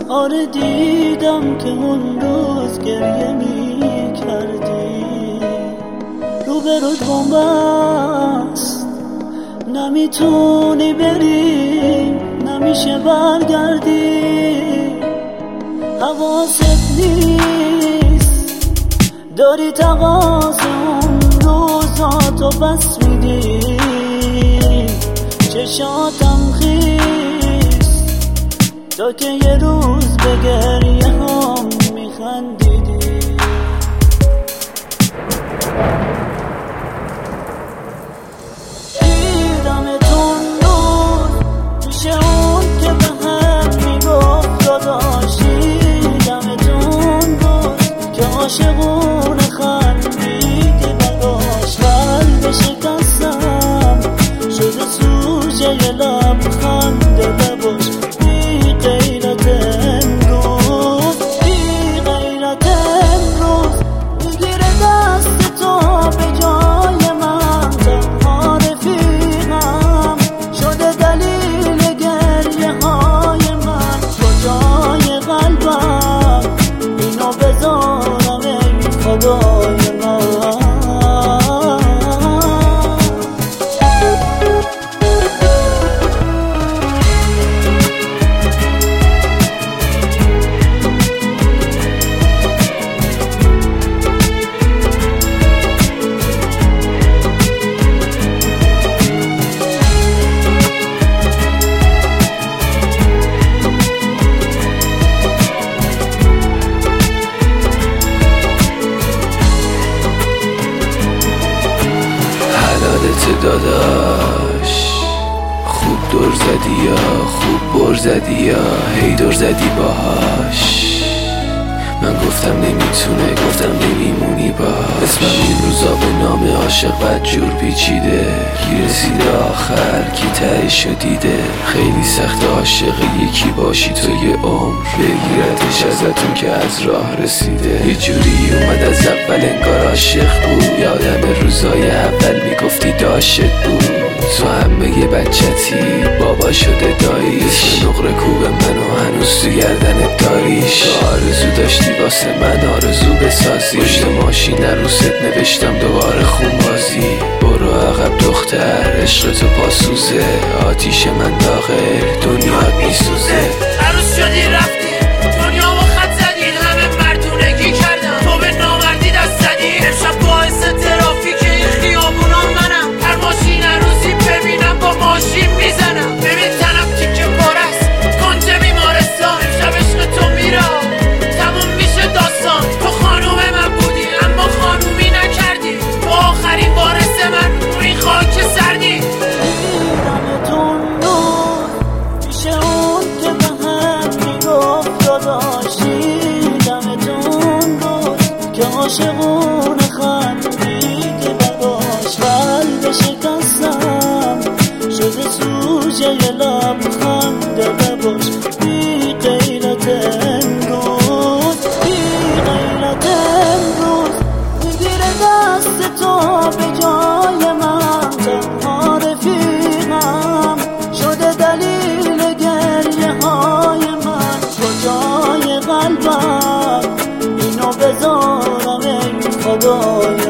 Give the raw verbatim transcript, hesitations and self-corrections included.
آره دیدم که اون روز گریه می کردی، رو به رو بست، نمیتونی بری، نمیشه برگردی، حواست نیست، داری تقاض اون روزا تو بس میدی، چشاتم خیس تا که یه روز به گریه هم میخندیدی. دیدمتون نور پیش اون که به هم میگفت داداش، دیدمتون روز که عاشقون خندیده بگاش، قلب شکستم شده سوژه یه لبخند لباش، بی غیرت امروز، بی غیرت امروز میگیره دست تو به جای من، تنها رفیقم شده دلیل گریه های من، کجای قلبم اینو بذارم ای خدای من. داداش خوب دور زدی یا خوب بر زدی یا هی دور زدی باهاش، من گفتم نمیتونه، گفتم نمیمونی باهاش، اسمم این روزا به نام عاشق بد جور پیچیده، کی رسیده آخر کی تهشو دیده، خیلی سخت عاشق یکی باشی تو یه عمر، بگیرتش ازتون که از راه رسیده، یه جوری اومد از اول انگار عاشق بود، یادم روزای اول میگفتی داشت بود، تو همه یه بچتی بابا شده داییش، نقره کوب منو هنوز تو گردنت داریش، آرزو داشتی واسه من آرزو بسازی، پشت ماشین عروست نوشتم دوباره خون بازی، برو عقب دختر عشق تو پاسوزه، آتیش من داغه دنیات میسوزه، عروس شدی رفتی دنیامو خط زدی، همه مردونگی کردم تو به نامردی دست زدی، امشب باعث ترافیک این خیابونا منم، هر ماشین عروسی ببینم با ماشین میزنم، ببین تنم تیکه پارست کنج بیمارستان، امشب عشق تو میرم تموم میشه داستان، تو خانوم من بودی اما خانومی نکردی، تو آخرین وارث من رو این خاک سردی. دیدمتون نور پیش اون که به هم میگفت داداش، دیدمتون روز که عاشقون خندیده بگاش، قلب شکستم شده سوژه یه لبخند لباش، بی غیرت امروز، بی غیرت امروز میگیره دست تو به جای من، تنها رفیقم شده دلیل گریه های من، کجای قلبم اینو بذارم ای خدای